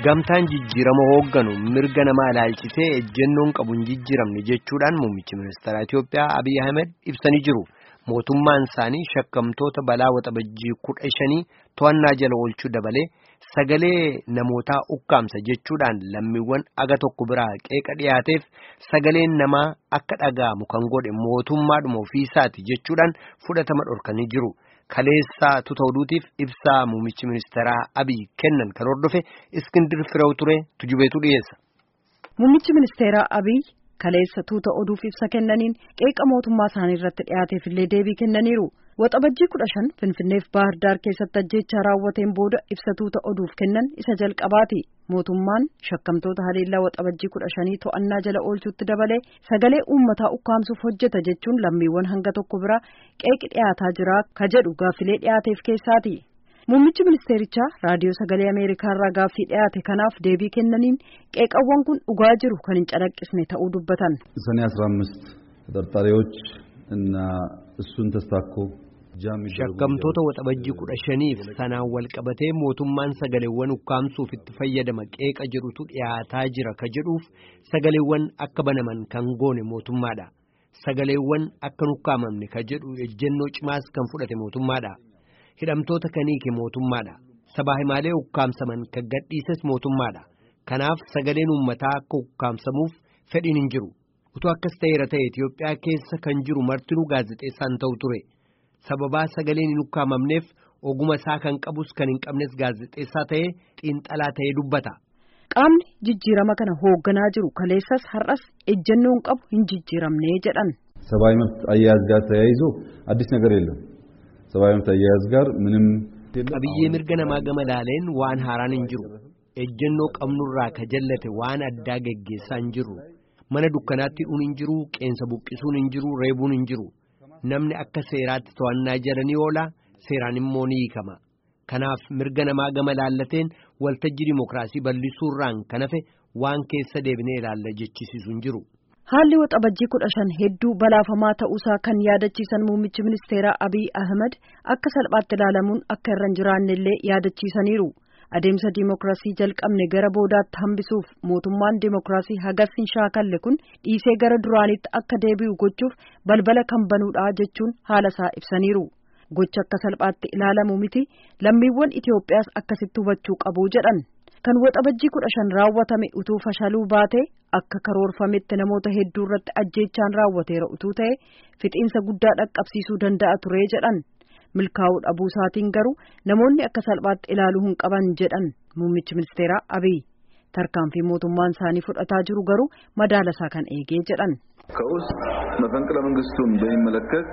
Gamtaan jijjiirama hoogganu mirga namaa ilaalchisee ejjennoon qabu hin jijjiiramne jechuudhaan muummichi ministeera Itiyoophiyaa Abiy Ahmed ibsanii jiru. Mootummaan isaanii shakkamtoota balaa waxabajjii 15 to'annaa jala oolchuu dabalee sagalee namootaa ukkaamsa jechuudhaan lammiiwwan aga tokko biraa qeeqa dhiyaateef sagaleen namaa akka dhaga'amu kan godhe mootummaadhuma ofiisaati jechuudhaan fudhatama dhorkanii jiru. Kaleessaa tuta'uudhuutiif ibsaa muummichi ministeeraa Abiy kennan kan hordofe Iskindir Firew ture tujubeetu dhiyeessa. Muummichi ministeeraa Abiy kaleessa tuta'uudhuuf ibsa kennaniin qeeqa mootummaa isaanii irratti dhiyaateef illee deebii kennaniiru. Waxabajjii 15 Finfinneef Baahir Daar keessatti ajjeechaa raawwateen booda ibsa tuta'uudhuuf kennan isa jalqabaati. Mootummaan shakkamtoota haleellaa waxabajjii 15 to'annaa jala oolchuutti dabalee sagalee uummataa ukkaamsuuf hojjeta jechuun lammiiwwan hanga tokko biraa qeeqi dhiyaataa jira ka jedhu gaaffilee dhiyaateef keessaati. Muummichi ministeerichaa raadiyoo sagalee Ameerikaa irraa gaaffii dhiyaate kanaaf deebii kennaniin qeeqawwan kun dhugaa jiru kan hin calaqqisne ta'uu dubbatan. ሰኔ 15 ተጠርጣሪዎች እና እሱን ተስታኮ shakkamtoota waxabajjii 15f sanaan wal qabatee mootummaan sagaleewwan ukkaamsuuf itti fayyadama qeeqa jedhutu dhiyaataa jira ka jedhuuf sagaleewwan akka banaman kan goone mootummaadha. Sagaleewwan akka ukkaamamne ka jedhu ejjennoo cimaas kan fudhate mootummaadha. Hidhamtoota kaniike mootummaadha. Sabaa himaalee ukkaamsaman kan gadhiises mootummaadha. Kanaaf sagaleen uummataa akka ukkaamsamuuf fedhiin hin jiru. Utuu akkas ta'eera ta'e Itiyoophiyaa keessa kan jiru martinuu gaazexeessaan ta'u ture. Sababaa sagaleen hin ukkaamamneef oguma isaa kan qabus kan hin qabnes gaazexeessaa ta'ee xiinxalaa ta'ee dubbata. Qaamni jijjiirama kana hoogganaa jiru kaleessas har'as ejjennoon qabu hin jijjiiramne jedhan. ሰብአዊ መብት አያያዝ ጋር ተያይዞ አዲስ ነገር የለም። ሰብአዊ መብት አያያዝ ጋር ምንም qabiyyee mirga namaa gama laaleen waan haaraan hin jiru. Ejjennoo qabnurraa ka jallate waan addaa geggeessaa hin jiru. Mana dukkanaatti dhuun hin jiru, qeensa buqqisuun hin jiru, reebuun hin jiru. Namni akka seeraatti to'annaa jalanii oola, seeraan immoo ni hiikama. Kanaaf mirga namaa gama laallateen waltajjii dimokiraasii bal'isuurraan kan hafe waan keessa deebinee ilaalla jechisiisu hin jiru. Haalli waxabajjii 15 hedduu balaafamaa ta'uusaa kan yaadachiisan muummichi ministeeraa Abiy Ahmed akka salphaatti ilaalamuun akka irra hin jiraannellee yaadachiisaniiru. Adeemsa dimokiraasii jalqabne gara boodaatti hambisuuf mootummaan dimokiraasii hagas hin shaakalle kun dhiisee gara duraanitti akka deebi'u gochuuf balbala kan banuudha jechuun haala isaa ibsaniiru. Gocha akka salphaatti ilaalamu miti lammiiwwan Itiyoophiyaas akkasitti hubachuu qabu jedhan. Kan waxabajjii 15 raawwatame utuu fashaluu baate akka karoorfametti namoota hedduu irratti ajjeechaan raawwateera utuu ta'e fixiinsa guddaa dhaqqabsiisuu danda'a ture jedhan. Milkaa'uu dhabuu isaatiin garuu namoonni akka salphaatti ilaaluu hin qaban jedhan muummichi ministeeraa Abiy. Tarkaanfii mootummaan isaanii fudhataa jiru garuu madaala isaa kan eegee jedhan. ከውስጥ መፈንቅለ መንግስቱን በሚመለከት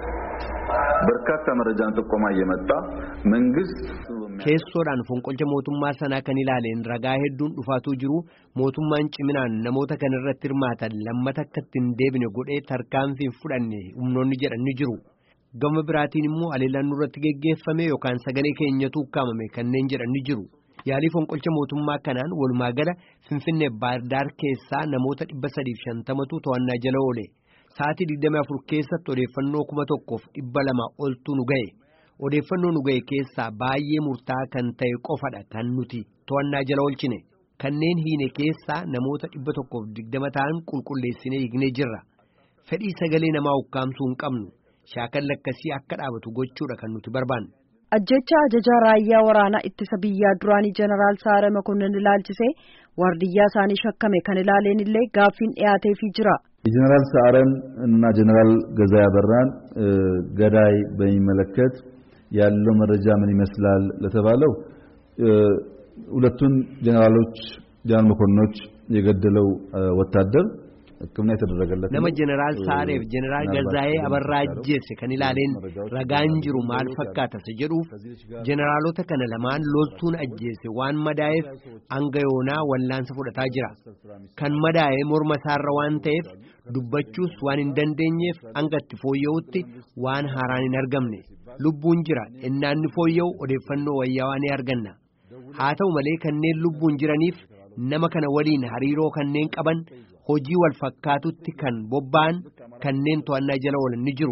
በርካታ መረጃን ጥቆማ እየመጣ መንግስት keessoodhaan fonqolcha mootummaa sanaa kan ilaaleen ragaa hedduun dhufaatuu jiru mootummaan ciminaan namoota kan irratti hirmaatan lammata akka ittiin deebine godhee tarkaanfiin fudhanne humnoonni jedhan ni jiru. Gama biraatiin immoo haleellaan nurratti geggeeffame yookaan sagalee keenyatu ukkaamame kanneen jedhan ni jiru. Yaalii fonqolcha mootummaa kanaan walumaa gala Finfinnee Baahir Daar keessaa namoota 350tu to'annaa jala oole. Sa'aatii 24 keessatti odeeffannoo 1,200 oltu nu ga'e. Odeeffannoo nu ga'e keessaa baay'ee murtaa'aa kan ta'e qofadha kan nuti to'annaa jala oolchine. Kanneen hiine keessaa namoota 120 ta'an qulqulleessinee hiiknee jirra. Fedhii sagalee namaa ukkaamsuu hin qabnu. Shaakalli akkasii akka dhaabatu gochuudha kan nuti barbaannu. Ajjecha ajajaa raayyaa waraanaa ittisa biyyaa duraanii Jeneraal Saare Makonnin ilaalchisee waardiyyaa isaanii shakkame kan ilaaleen illee gaaffiin dhiyaateefii jira. ጀነራል ሳረን እና ጀነራል ገዛኢ አበራን ገዳይ በሚመለከት ያለው መረጃ ምን ይመስላል ለተባለው ሁለቱን ጀነራሎች ጃን መኮንኖች የገደለው ወታደር ሕክምና የተደረገለት nama jeneraal Saareef jeneraal Gazaa'ee Abarraa ajjeese kan ilaaleen ragaan jiru maal fakkaata jedhuuf jeneraalota kana lamaan loltuun ajjeese waan madaa'eef hanga yoonaa wallaansa fudhataa jira. Kan madaa'ee morma isaarra waan ta'eef dubbachuus waan hin dandeenyeef hanga itti fooyya'utti waan haaraan hin argamne. Lubbuun jira innaanni fooyya'u odeeffannoo wayyaawaa ni arganna. Haa ta'u malee kanneen lubbuun jiraniif nama kana waliin hariiroo kanneen qaban hojii wal fakkaatutti kan bobba'an kanneen to'annaa jala oolan ni jiru.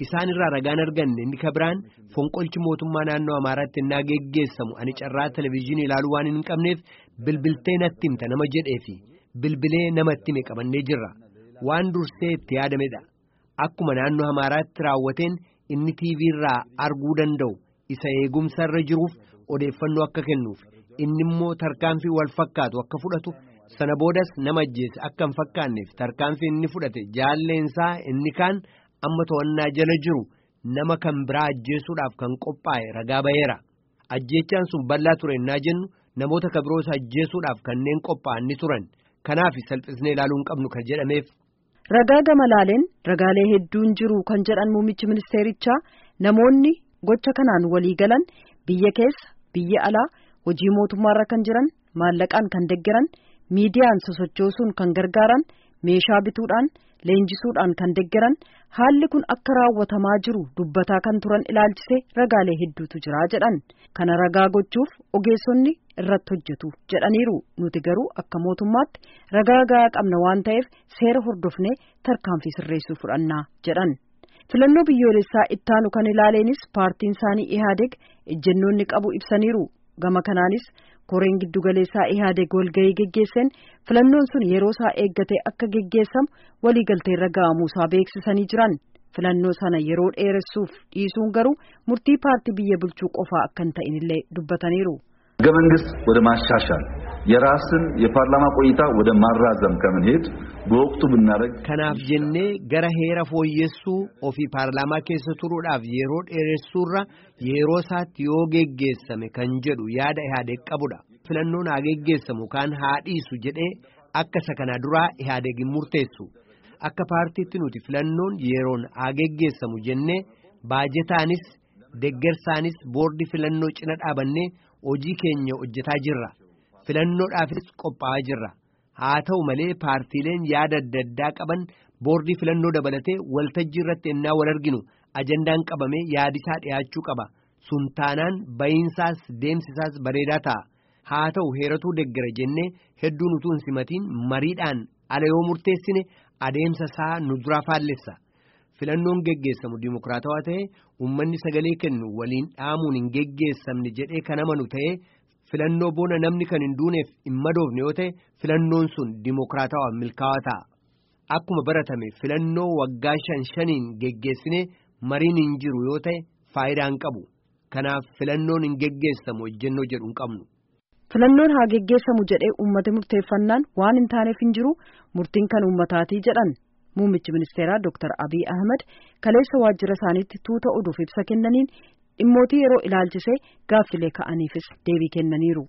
isaanirraa ragaan arganne inni kabiraan fonqolchi mootummaa naannoo Amaaraatti innaa geggeessamu ani carraa televezyiinii ilaaluu waan hin qabneef bilbiltee natti himta nama jedheefi bilbilee namatti hime qabannee jirra waan dursee itti yaadamedha akkuma naannoo Amaaraatti raawwateen inni TV irraa arguu danda'u isa eegumsa irra jiruuf odeeffannoo akka kennuuf inni immoo tarkaanfii wal fakkaatu akka fudhatu sana boodas nama ajjeese akka hin fakkaanneef tarkaanfii inni fudhate jaalleensaa inni kaan amma to'annaa jala jiru nama kan biraa ajjeesuudhaaf kan qophaa'e ragaa ba'eera ajjeechaan sun bal'aa ture innaa jennu namoota kabiroos ajjeesuudhaaf kanneen qophaa'an ni turan kanaaf salphisnee ilaaluu hin qabnu kan jedhameef. Ragaa gama laaleen ragaalee hedduun jiru kan jedhan muummichi ministeerichaa namoonni gocha kanaan walii galan biyya keessa biyya alaa hojii mootummaarra kan jiran maallaqaan kan deeggaran miidiyaan sosochoosuun kan gargaaran meeshaa bituudhaan leenjisuudhaan kan deeggaran haalli kun akka raawwatamaa jiru dubbataa kan turan ilaalchisee ragaalee hedduutu jira jedhan kana ragaa gochuuf ogeessonni irratti hojjetu jedhaniiru nuti garuu akka mootummaatti ragaa gahaa qabna waan ta'eef seera hordofnee tarkaanfii sirreessuu fudhannaa jedhan filannoo biyyoolessaa ittaanu kan ilaaleenis paartiin isaanii Ihaadeg ejjennoonni qabu ibsaniiru gama kanaanis koreen giddugaleessaa Ihaadeg walgahii geggeesseen filannoon sun yeroo isaa eeggatee akka geggeessamu waliigaltee irra ga'amuusaa beeksisanii jiran filannoo sana yeroo dheeressuuf dhiisuun garuu murtii paartii biyya bulchuu qofaa akka hin ta'inillee dubbataniiru. ሕገ መንግስት ወደ ማሻሻል የራስን የፓርላማ ቆይታ ወደ ማራዘም ከመሄድ በወቅቱ ብናረግ kanaaf jennee gara heera fooyyessuu ofii paarlaamaa keessa turuudhaaf yeroo dheeressuurra yeroo isaatti yoo geggeessame kan jedhu yaada Ihaadeg qabudha filannoon haa geggeessamu kaan haa dhiisu jedhee akka isa kana duraa Ihaadeg hin murteessu akka paartiitti nuti filannoon yeroon haa geggeessamu jennee baajetaanis deeggarsaanis boordi filannoo cina dhaabannee hojii keenya hojjetaa jirra filannoodhaafis qophaa'aa jirra haa ta'u malee paartiileen yaada adda addaa qaban boordii filannoo dabalatee waltajjii irratti ennaa wal arginu ajandaan qabamee yaadisaa dhiyaachuu qaba sun taanaan ba'iinsaas deemsisaas bareedaa ta'a haa ta'u heeratuu deeggara jennee hedduun utuu hin simatiin mariidhaan ala yoo murteessine adeemsa isaa nu duraa faallessa filannoon geggeessamu dimokiraatawaa ta'e uummanni sagalee kennu waliin dhaamuun hin geggeessamne jedhee kan amanu ta'e filannoo boona namni kan hin duuneef hin madoofne yoo ta'e filannoon sun dimokiraatawaa milkaa'aa ta'a akkuma baratame filannoo waggaa 5 geggeessine mariin hin jiru yoo ta'e faayidaa hin qabu kanaaf filannoon hin geggeessamu ejjennoo jedhu hin qabnu. Filannoon haa geggeessamu jedhee uummata murteeffannaan waan hin taaneef hin jiru murtiin kan uummataatii jedhan. Muummichi ministeeraa Dr. Abiy Ahmed kaleessa waajjira isaaniitti tuuta oduuf ibsa kennaniin dhimmootii yeroo ilaalchisee gaaffilee ka'aniifis deebii kennaniiru.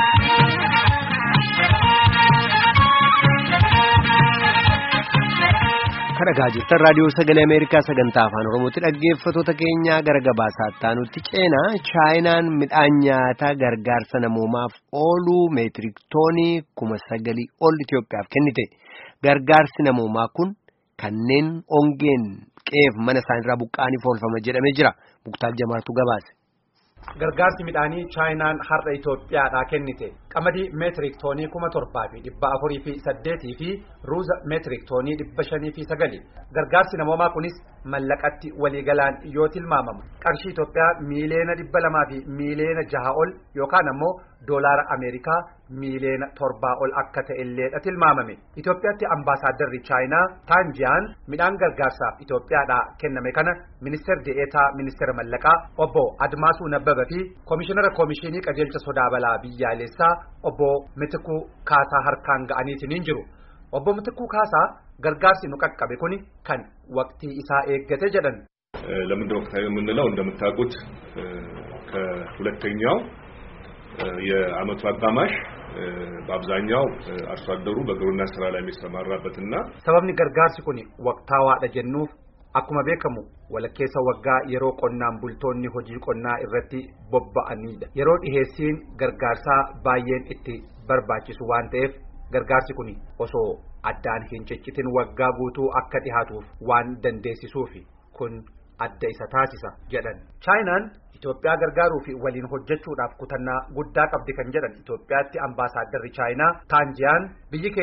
Kadhagaa jirtan raadiyoo sagalee Ameerikaa sagantaa afaan Oromootti dhaggeeffattoota keenyaa gara gabaasaatti aanutti ceenaa Chaayinaan midhaan nyaataa gargaarsa namoomaaf oolu meetirik toonii 9,000 ol Itoophiyaaf kennite. Gargaarsi namoomaa kun kanneen ongeen qeef mana isaanirraa buqqaaniif oolfama jedhamee jira. Muktaar Jamaartu gabaase. Gargaarsi midhaanii Chaayinaan har'a Itoophiyaadhaa kennite. Qamadii meetirik toonii 7,408 fi ruuza meetirik toonii 509. Gargaarsi namoomaa kunis mallaqatti waliigalaan yoo tilmaamamu qarshii Itoophiyaa miiliyoona 200 fi miiliyoona 6 ol yookaan ammoo doolaara Ameerikaa miiliyoona 7 ol akka ta'elleedha tilmaamame. Itoophiyaatti ambaasaaddarri Chaayinaa Taanjiyaan midhaan gargaarsaaf Itoophiyaadhaa kenname kana ministeer de'eetaa ministeera mallaqaa obbo Admaasuu Nabbaba fi koomishinara koomishinii qajeelcha sodaa balaa biyyaalessaa obbo Mitikuu Kaasaa harkaan ga'aniitiin hin jiru. Obbo Mitikuu Kaasaa gargaarsi nu qaqqabe kuni kan waqtii isaa eeggate jedhan. ለምንድን ነው ወቅታዊ የምንለው እንደምታውቁት ከሁለተኛው የዓመቱ አጋማሽ በአብዛኛው አርሶ አደሩ በግብርና ስራ ላይ የሚሰማራበትና sababni gargaarsi kuni waqtaawaadha jennuuf akkuma beekamu walakkeessa waggaa yeroo qonnaan bultoonni hojii qonnaa irratti bobba'anidha yeroo dhiheessiin gargaarsaa baay'een itti barbaachisu waan ta'eef gargaarsi kuni osoo addaan hin ciccitin waggaa guutuu akka dhihaatuuf waan dandeessisuufi kun adda isa taasisa jedhan. Chaayinaan Itoophiyaa gargaaruu fi waliin hojjechuudhaaf kutannaa guddaa qabdi kan jedhan Itoophiyaatti ambaasaaddarri Chaayinaa Taanjiyaan biyyi keenya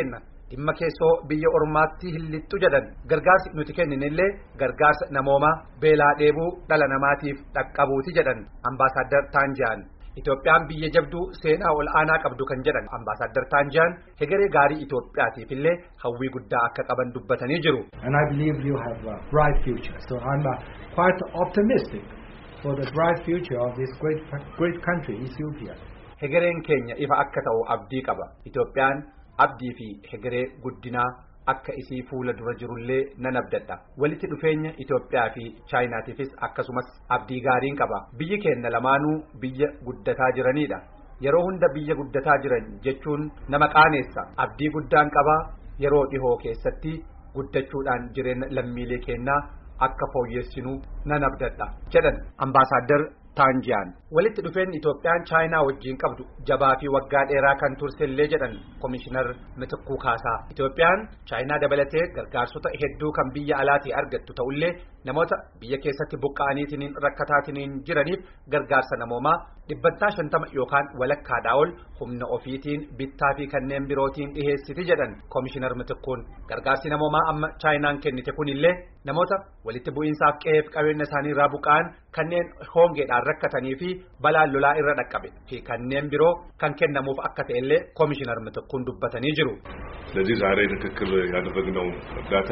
dhimma keessoo biyya ormaatti hillixxu jedhan gargaarsi nuti kenninillee gargaarsa namoomaa beelaa dheebuu dhala namaatiif dhaqqabuuti jedhan ambaasaadar Taanjaan. Itoophiyaan biyya jabduu seenaa ol aanaa qabdu kan jedhan ambaasaadar Taanjaan hegeree gaarii Itoophiyaatiif illee hawwii guddaa akka qaban dubbatanii jiru. And I believe you have a bright future. So I'm quite optimistic for the bright future of this great country, Ethiopia. Hegereen keenya ifa akka ta'u abdii qaba. Itoophiyaan abdii fi hegeree guddinaa akka isii fuula dura jirullee nan abdadha. Walitti dhufeenya Itoophiyaa fi Chaayinaatiifis akkasumas abdii gaariin qaba. Biyyi keenya lamaanuu biyya guddataa jiranidha. Yeroo hunda biyya guddataa jiran jechuun nama qaaneessa. Abdii guddaan qaba. Yeroo dhihoo keessatti guddachuudhaan jireenya lammiilee keenyaa akka fooyyessinuu nan abdadha jedhan ambaasaadar Taanjaan. Walitti dhufeenyi Itoophiyaan Chaayinaa wajjin qabdu jabaa fi waggaa dheeraa kan tursellee jedhan Komishinar Mitikkuu Kaasaa. Itoophiyaan Chaayinaa dabalatee gargaarsota hedduu kan biyya alaatii argattu ta'ullee namoota biyya keessatti buqqa'aniitiin rakkataatiin jiraniif gargaarsa namoomaa 50% yookaan walakkaadhaa ol humna ofiitiin bittaa fi kanneen birootiin dhiheessiti jedhan Komishinar Mitikkuun. Gargaarsi namoomaa amma Chaayinaan kennite kunillee namoota walitti bu'iinsaaf qe'ee fi qabeenya isaanii irraa buqqa'an kanneen hongeedhaan rakkatanii fi balaan lolaa irra dhaqqabe fi kanneen biroo kan kennamuuf akka ta'ellee Komishinar Mitikkuun dubbatanii jiru. ስለዚህ ዛሬ ንክክል ያደረግነው እርዳታ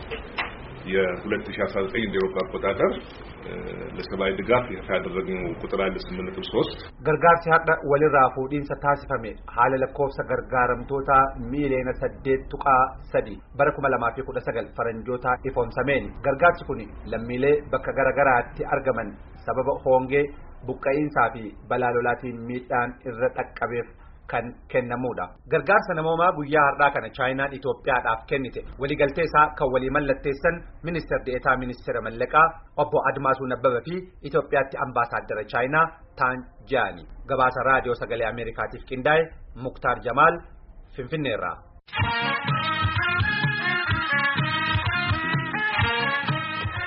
የ2019 እንደ አውሮፓ አቆጣጠር ለሰብአዊ ድጋፍ ያደረግነው ቁጥር አለ 8.3 gargaarsi hadda walirraa fuudhiinsa taasifame haala lakkoofsa gargaaramtoota miiliyoona 8.3 bara 2019 faranjoota ifoomsameen gargaarsi kun lammiilee bakka garagaraatti argaman sababa hongee buqqa'iinsaa fi balaa lolaatiin miidhaan irra dhaqqabeef kan kennamuudha. Gargaarsa namoomaa guyyaa har'aa kana Chaayinaan Itoophiyaadhaaf kennite waliigaltee isaa kan walii mallatteessan ministeer deetaa ministeera mallaqaa obbo Admaasuu Nabbaba fi Itoophiyaatti ambaasaadara Chaayinaa Taanjaani. Gabaasa raadiyoo sagalee Ameerikaatiif qindaa'e Muktaar Jamaal Finfinneerraa.